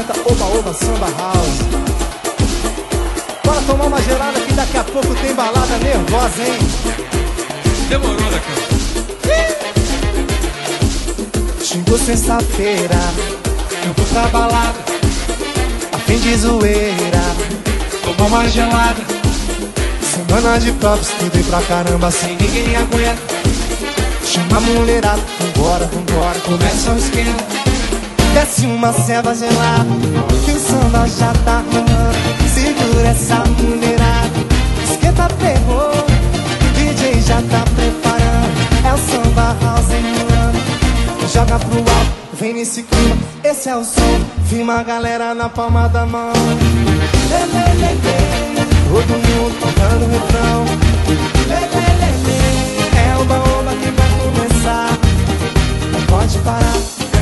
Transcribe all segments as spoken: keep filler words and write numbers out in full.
canta Oba Oba Samba House. Bora tomar uma gelada que daqui a pouco tem balada nervosa, hein? Demorou, daquela. Chegou sexta-feira, eu vou pra balada, a fim de zoeira, tomar uma gelada. Semana de props, estudei pra caramba, sem ninguém aguenta. Chama a mulherada, vambora, vambora, começa o esquema. Desce uma ceva gelada, que o samba já tá rolando. Segura essa mulherada, esquenta, pegou, o D J já tá preparando. É o Samba House emulando. Joga pro alto, vem nesse clima, esse é o som. Firma a galera na palma da mão. Lê, lê, lê, lê. Todo mundo cantando o refrão. Lê, lê, lê, lê. É o baoba que vai começar. Não pode parar.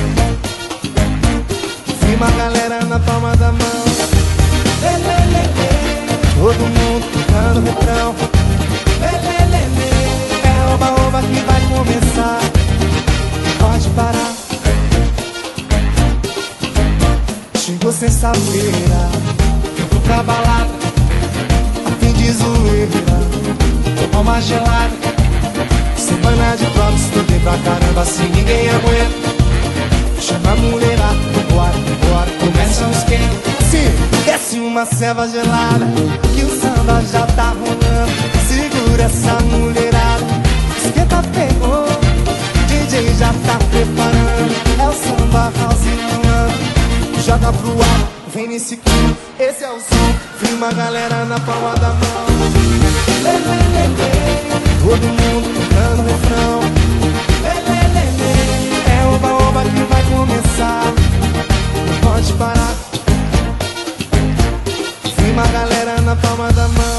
Firma a galera na palma da mão. Lê, lê, lê, lê. Todo mundo cantando o refrão. Lê, lê, lê, lê. É o baoba que vai começar. Pode parar. Chegou sexta-feira, eu vou pra balada, a fim de zoeira, tomar uma gelada. Semana de props, estudei pra caramba, assim ninguém aguenta. Chama a mulherada, vambora, vambora, começa o esquema. Sim, desce uma ceva gelada, que o samba já tá rolando. Segura essa mulherada, esquenta, pegou, D J já tá preparando. É o Samba House rolando. Joga pro alto, vem nesse clima, esse é o som. Firma a galera na palma da mão. Lê, lê, lê, lê. Todo mundo cantando o refrão. Lê, lê, lê, lê. É o baoba que vai começar. Não pode parar. Firma a galera na palma da mão.